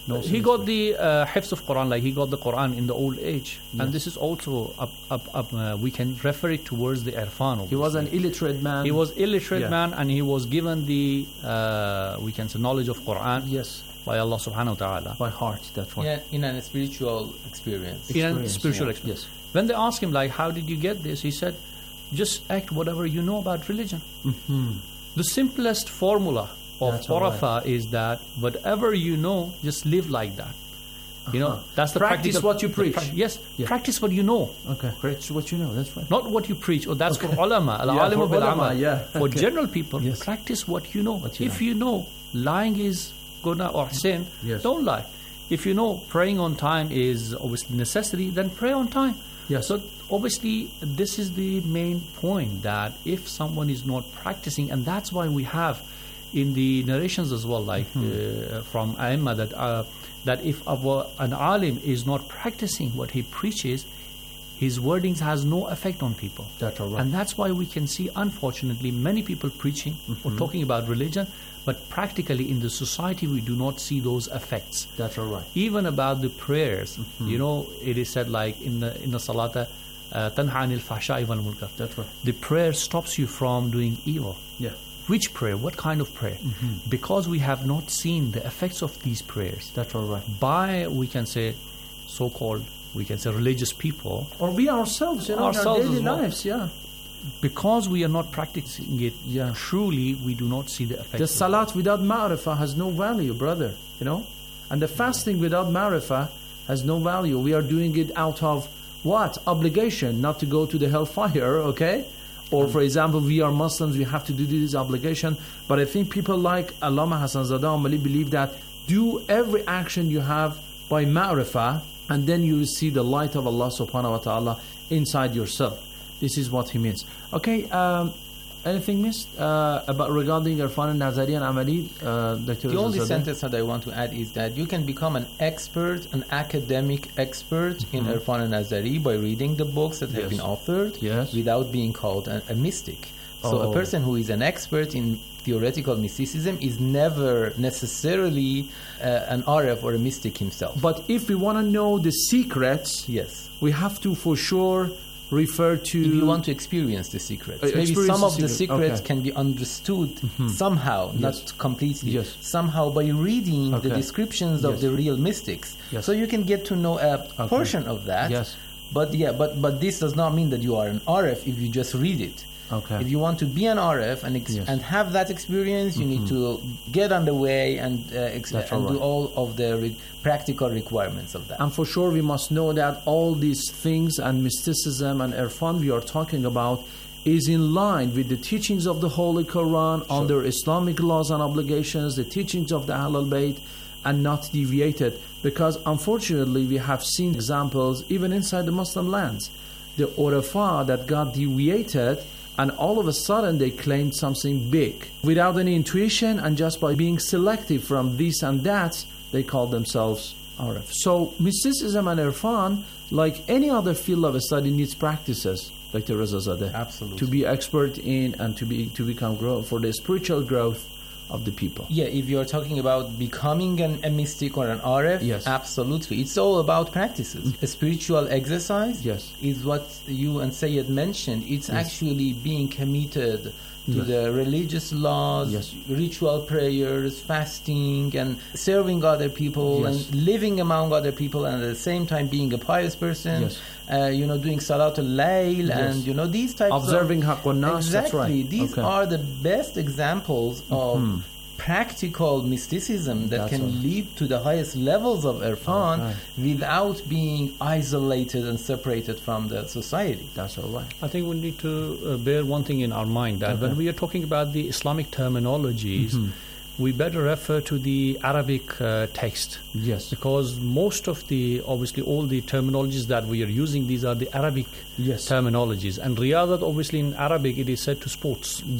No he got the uh, hifz of Quran, like he got the Quran in the old age. Yes. And this is also, up, up, up, uh, we can refer it towards the irfan. Obviously. He was an illiterate man. He was illiterate yeah. man, and he was given the, uh, we can say, knowledge of Quran. Yes. By Allah subhanahu wa ta'ala. By heart, that's right. Yeah, in a spiritual experience. In a spiritual yeah. experience. Yes. When they asked him, like, how did you get this? He said, just act whatever you know about religion. Mm-hmm. The simplest formula of that's Orafa right. is that whatever you know, just live like that. Uh-huh. You know, that's the practice practical, what you preach. Pra- yes, yeah. practice what you know. Okay, practice what you know. That's right. Not what you preach. Or that's okay. for ulama. yeah, for ulama yeah. For okay. general people, yes. practice what you know. What you if know. you know lying is guna or sin, yes. don't lie. If you know praying on time is obviously necessity, then pray on time. Yes. So obviously this is the main point, that if someone is not practicing, and that's why we have in the narrations as well, like mm-hmm. uh, from Aimma, that uh, that if our, an alim is not practicing what he preaches, his wordings has no effect on people. That's all right. And that's why we can see, unfortunately, many people preaching mm-hmm. or talking about religion, but practically in the society we do not see those effects. That's all right. Even about the prayers, mm-hmm. you know, it is said like in the in the salata, tanha anil fahsha'i wal munkar. That's right. The prayer stops you from doing evil. Yeah. Which prayer? What kind of prayer? Mm-hmm. Because we have not seen the effects of these prayers. That's all right. By, we can say, so-called, we can say religious people. Or we ourselves, you know, ourselves in our daily well. lives, yeah. Because we are not practicing it, yeah. truly we do not see the effects. The salat without ma'rifah has no value, brother, you know. And the fasting without ma'rifah has no value. We are doing it out of what? Obligation, not to go to the hellfire, okay? Or for example, we are Muslims, we have to do this obligation. But I think people like Allama Hassan Zadeh Amali believe that do every action you have by ma'rifah, and then you will see the light of Allah subhanahu wa ta'ala inside yourself. This is what he means. Okay, um, anything missed uh, about regarding Irfan al-Nazari and Amali? Uh, Doctor The only Zadeh? sentence that I want to add is that you can become an expert, an academic expert mm-hmm. in Irfan al-Nazari by reading the books that yes. have been authored yes. without being called a, a mystic. So oh. a person who is an expert in theoretical mysticism is never necessarily uh, an Arif or a mystic himself. But if we want to know the secrets, yes, we have to for sure refer to... If you want to experience the secrets. Uh, Maybe some the of the secret. secrets okay. can be understood mm-hmm. somehow, yes. not completely. Yes. Somehow by reading okay. the descriptions yes. of the real mystics. Yes. So you can get to know a okay. portion of that. Yes. But yeah, but, but this does not mean that you are an Arif if you just read it. Okay. If you want to be an Arif and ex- yes. and have that experience, you mm-hmm. need to get on the way and uh, ex- and all right. do all of the re- practical requirements of that. And for sure, we must know that all these things and mysticism and Irfan we are talking about is in line with the teachings of the Holy Quran sure. under Islamic laws and obligations, the teachings of the Ahlul Bayt, and not deviated. Because unfortunately, we have seen examples even inside the Muslim lands, the Urafa that got deviated. And all of a sudden they claimed something big. Without any intuition and just by being selective from this and that, they called themselves Arif. So mysticism and Irfan, like any other field of study, needs practices, Doctor Reza Zadeh. Absolutely. To be expert in and to be to become grow for the spiritual growth of the people. Yeah, if you're talking about becoming an, a mystic or an Arif, yes. absolutely. It's all about practices. Mm-hmm. A spiritual exercise yes. is what you and Sayyid mentioned. It's yes. actually being committed to yes. the religious laws, yes. ritual prayers, fasting, and serving other people, yes. and living among other people, and at the same time being a pious person. Yes. Uh, you know, doing Salatul Layl, yes. and you know these types observing of Haqqun Nas. exactly. That's right. These okay. are the best examples of mm-hmm. practical mysticism that That's can right. lead to the highest levels of Irfan okay. without being isolated and separated from the society. That's all right. I think we need to uh, bear one thing in our mind, that okay. when we are talking about the Islamic terminologies, mm-hmm. we better refer to the Arabic uh, text. Yes. Because most of the, obviously all the terminologies that we are using, these are the Arabic yes. terminologies. And Riyadat, obviously in Arabic, it is said to sports. Yes.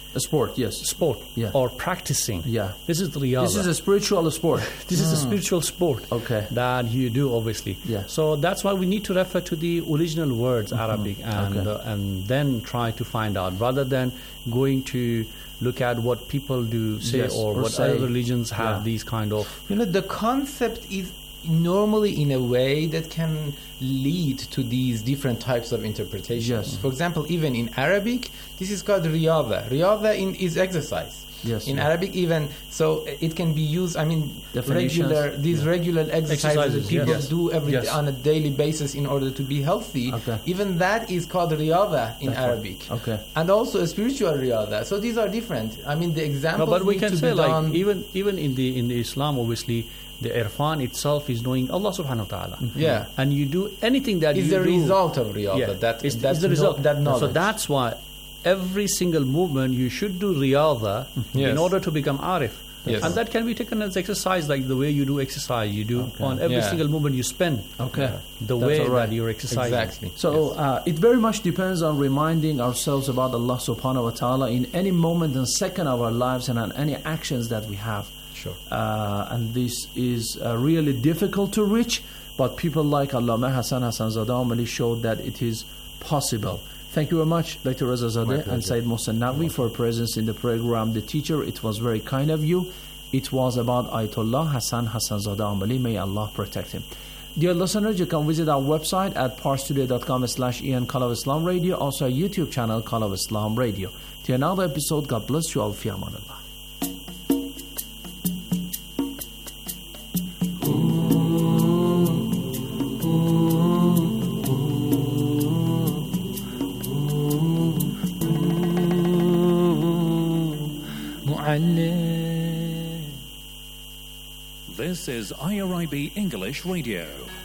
A sport, yes. Sport. Yeah. Or practicing. Yeah. This is the riyadha. This is a spiritual sport. This is a spiritual sport. Okay. That you do, obviously. Yeah. So that's why we need to refer to the original words, mm-hmm. Arabic, and okay. uh, and then try to find out, rather than going to look at what people do say yes, or, or what say. other religions have Yeah. these kind of. You know, the concept is normally in a way that can lead to these different types of interpretations. Yes. For example, even in Arabic, this is called riyadha. Riyadha in, is exercise. Yes. In yeah. Arabic, even so, it can be used. I mean, Definitions. regular these yeah. regular exercises, Exercises, that people yes. do every Yes. on a daily basis in order to be healthy. Okay. Even that is called riyadha in That's Arabic. right. Okay. And also a spiritual riyadha. So these are different. I mean, the No, examples but we need can to say be like done. even even in the in the Islam, obviously, the irfan itself is knowing Allah subhanahu wa ta'ala. Yeah. And you do anything that It's you the do. result of riyadha. Yeah. That, it's, that's it's the no- result. that knowledge. So that's why every single movement you should do riyadha Yes. in order to become arif. Yes. And that can be taken as exercise, like the way you do exercise. You do Okay. on every Yeah. single movement you spend. Okay. The That's way all right. that you're exercising. Exactly. So uh, it very much depends on reminding ourselves about Allah subhanahu wa ta'ala in any moment and second of our lives and on any actions that we have. Sure. Uh, and this is uh, really difficult to reach, but people like Allama Hassan Hassan Zadeh Amali showed that it is possible. Thank you very much, Doctor Reza Zadeh and Said Mohsen Naqvi, for presence in the program. The teacher, it was very kind of you. It was about Ayatollah Hassan Hassan Zadeh Amali. May Allah protect him. Dear listeners, you can visit our website at parstoday dot com slash Ian Call of Islam Radio, also our YouTube channel, Call of Islam Radio. To another episode, God bless you all. Fi aman Allah. This is I R I B English Radio.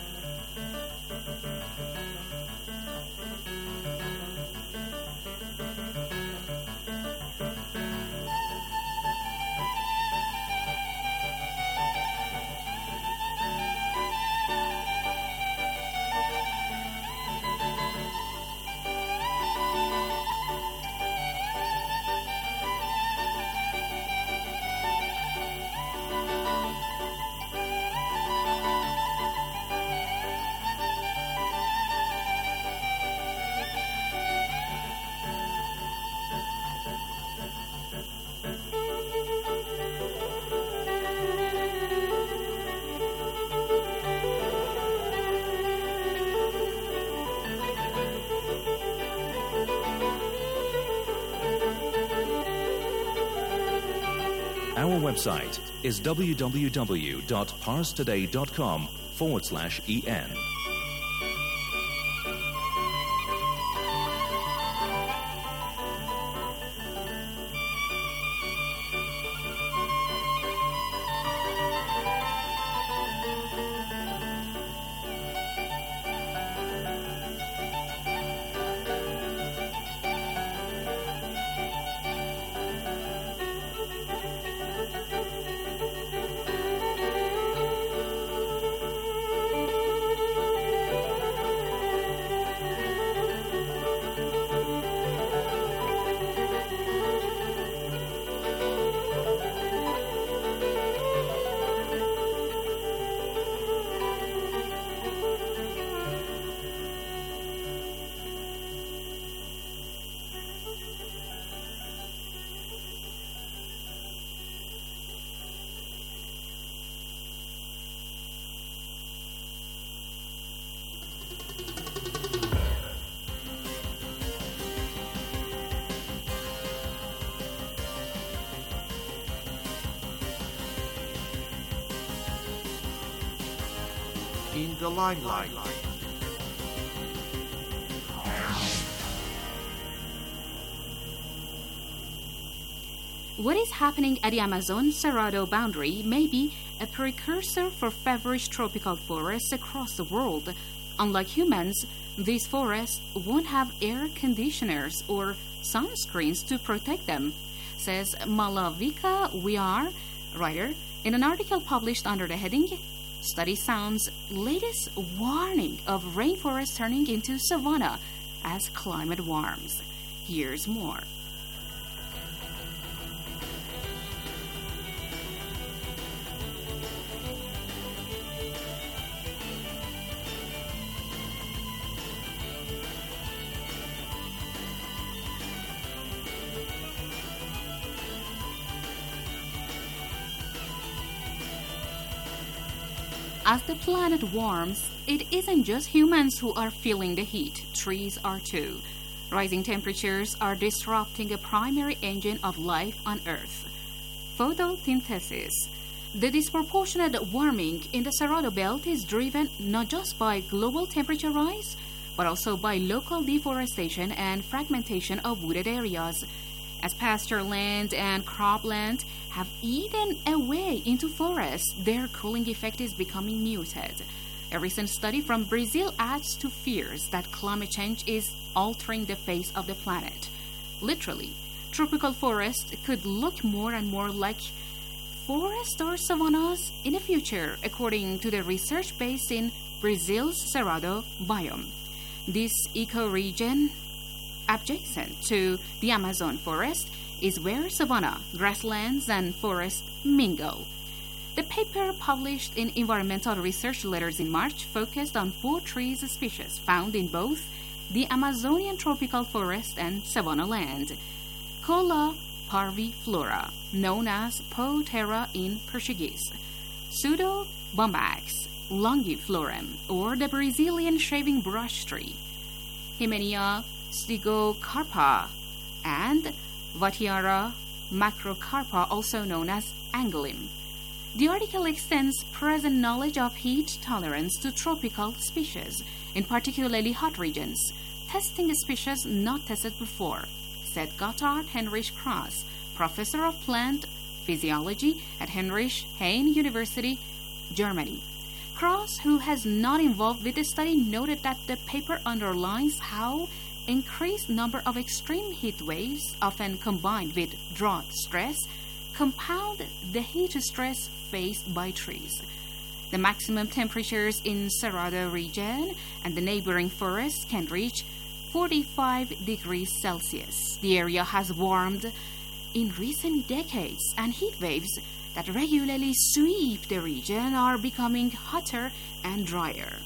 Our website is w w w dot parstoday dot com forward slash en. In the limelight. What is happening at the Amazon-Cerrado boundary may be a precursor for feverish tropical forests across the world. Unlike humans, these forests won't have air conditioners or sunscreens to protect them, says Malavika Vyar, writer, in an article published under the heading Study Sounds Latest Warning of Rainforest Turning into Savanna as Climate Warms. Here's more. As the planet warms, it isn't just humans who are feeling the heat, trees are too. Rising temperatures are disrupting a primary engine of life on Earth, photosynthesis. The disproportionate warming in the Cerrado Belt is driven not just by global temperature rise, but also by local deforestation and fragmentation of wooded areas. As pasture land and cropland have eaten away into forests, their cooling effect is becoming muted. A recent study from Brazil adds to fears that climate change is altering the face of the planet. Literally, tropical forests could look more and more like forests or savannas in the future, according to the research based in Brazil's Cerrado biome. This ecoregion, adjacent to the Amazon forest, is where savanna, grasslands, and forests mingle. The paper, published in Environmental Research Letters in March, focused on four tree species found in both the Amazonian tropical forest and savanna land. Cola parviflora, known as Poaterra in Portuguese, Pseudobombax longiflorum, or the Brazilian shaving brush tree, Hymenia stygocarpa, and Vatiara macrocarpa, also known as angolim. The article extends present knowledge of heat tolerance to tropical species, in particularly hot regions, testing species not tested before, said Gotthard Heinrich Kraus, professor of plant physiology at Heinrich Heine University, Germany. Kraus, who has not involved with the study, noted that the paper underlines how increased number of extreme heat waves, often combined with drought stress, compound the heat stress faced by trees. The maximum temperatures in Cerrado region and the neighboring forests can reach forty-five degrees Celsius. The area has warmed in recent decades, and heat waves that regularly sweep the region are becoming hotter and drier.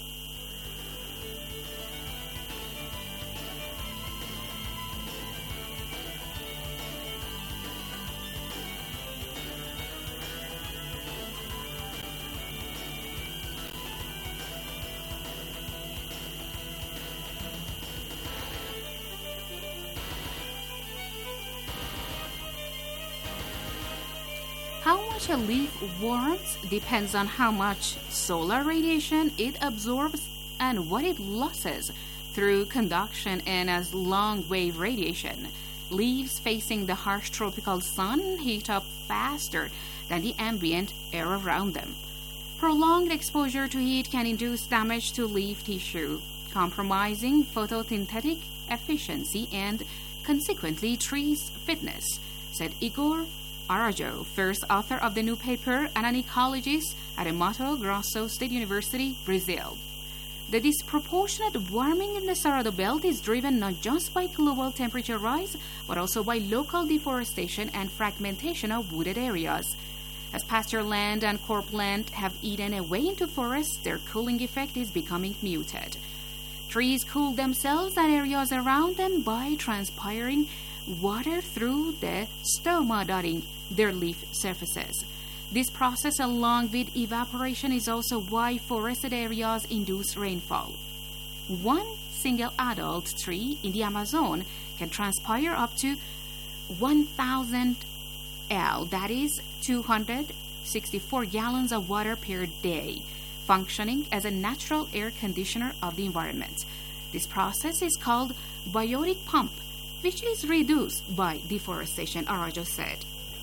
How much a leaf warms depends on how much solar radiation it absorbs and what it loses through conduction and as long-wave radiation. Leaves facing the harsh tropical sun heat up faster than the ambient air around them. Prolonged exposure to heat can induce damage to leaf tissue, compromising photosynthetic efficiency and, consequently, trees' fitness, said Igor Arajo, first author of the new paper and an ecologist at Mato Grosso State University, Brazil. The disproportionate warming in the Cerrado Belt is driven not just by global temperature rise, but also by local deforestation and fragmentation of wooded areas. As pasture land and cropland have eaten away into forests, their cooling effect is becoming muted. Trees cool themselves and areas around them by transpiring water through the stoma dotting their leaf surfaces. This process, along with evaporation, is also why forested areas induce rainfall. One single adult tree in the Amazon can transpire up to one thousand L, that is two hundred sixty-four gallons of water per day, functioning as a natural air conditioner of the environment. This process is called biotic pump, which is reduced by deforestation, Arajo said.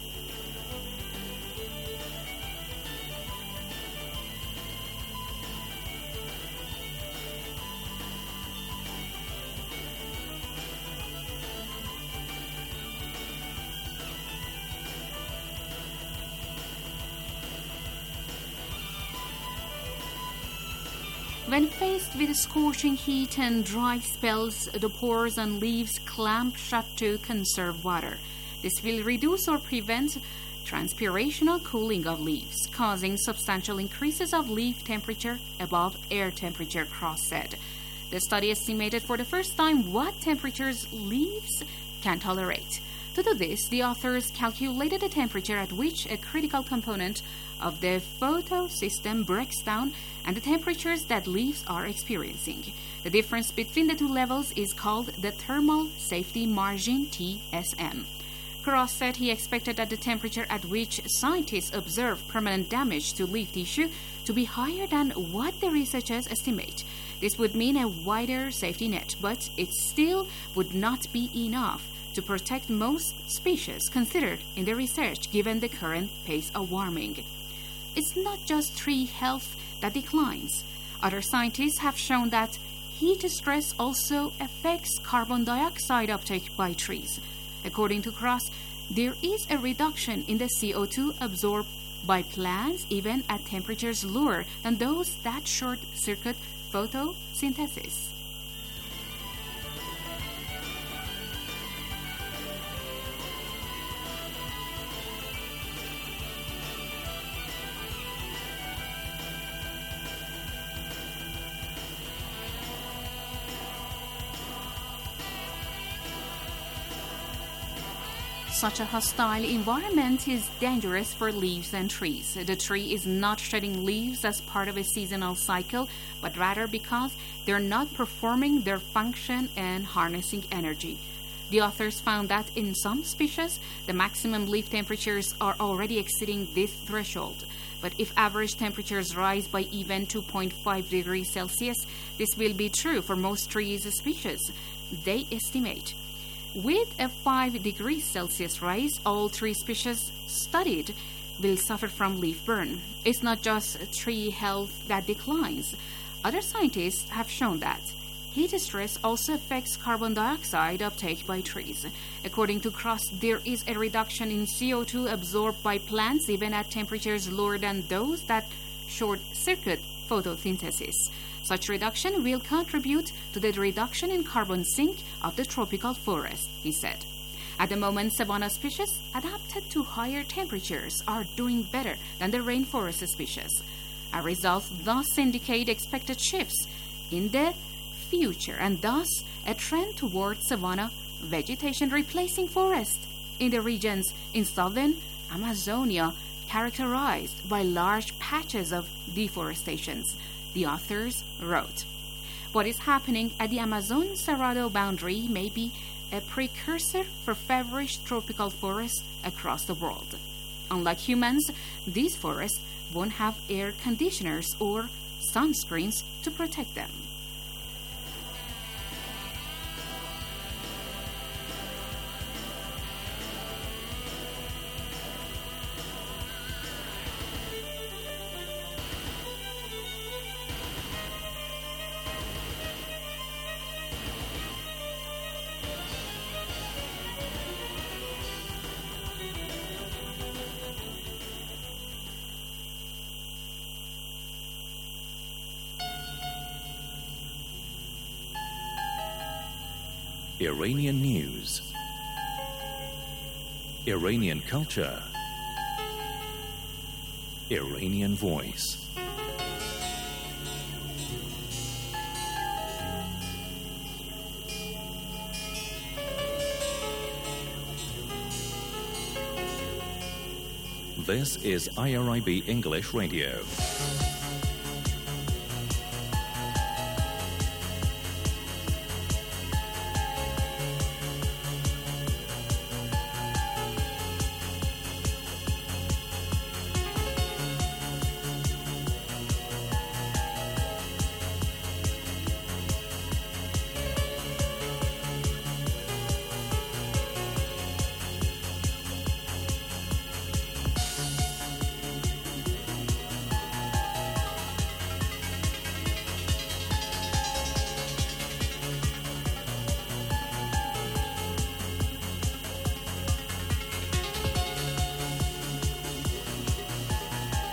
When faced with scorching heat and dry spells, the pores on leaves clamp shut to conserve water. This will reduce or prevent transpirational cooling of leaves, causing substantial increases of leaf temperature above air temperature, Cross said. The study estimated for the first time what temperatures leaves can tolerate. To do this, the authors calculated the temperature at which a critical component of the photosystem breaks down and the temperatures that leaves are experiencing. The difference between the two levels is called the thermal safety margin, T S M. Cross said he expected that the temperature at which scientists observe permanent damage to leaf tissue to be higher than what the researchers estimate. This would mean a wider safety net, but it still would not be enough to protect most species considered in the research given the current pace of warming. It's not just tree health that declines. Other scientists have shown that heat stress also affects carbon dioxide uptake by trees. According to Cross, there is a reduction in the C O two absorbed by plants even at temperatures lower than those that short-circuit photosynthesis. Such a hostile environment is dangerous for leaves and trees. The tree is not shedding leaves as part of a seasonal cycle, but rather because they're not performing their function and harnessing energy. The authors found that in some species, the maximum leaf temperatures are already exceeding this threshold. But if average temperatures rise by even two point five degrees Celsius, this will be true for most trees species, they estimate. With a five degrees Celsius rise, all tree species studied will suffer from leaf burn. It's not just tree health that declines. Other scientists have shown that heat stress also affects carbon dioxide uptake by trees. According to Cross, there is a reduction in C O two absorbed by plants even at temperatures lower than those that short-circuit photosynthesis. Such reduction will contribute to the reduction in carbon sink of the tropical forest, he said. At the moment, savanna species adapted to higher temperatures are doing better than the rainforest species. Our results thus indicate expected shifts in the future and thus a trend toward savanna vegetation replacing forest in the regions in southern Amazonia characterized by large patches of deforestation, the authors wrote. What is happening at the Amazon-Cerrado boundary may be a precursor for feverish tropical forests across the world. Unlike humans, these forests won't have air conditioners or sunscreens to protect them. Iranian news, Iranian culture, Iranian voice. This is I R I B English Radio.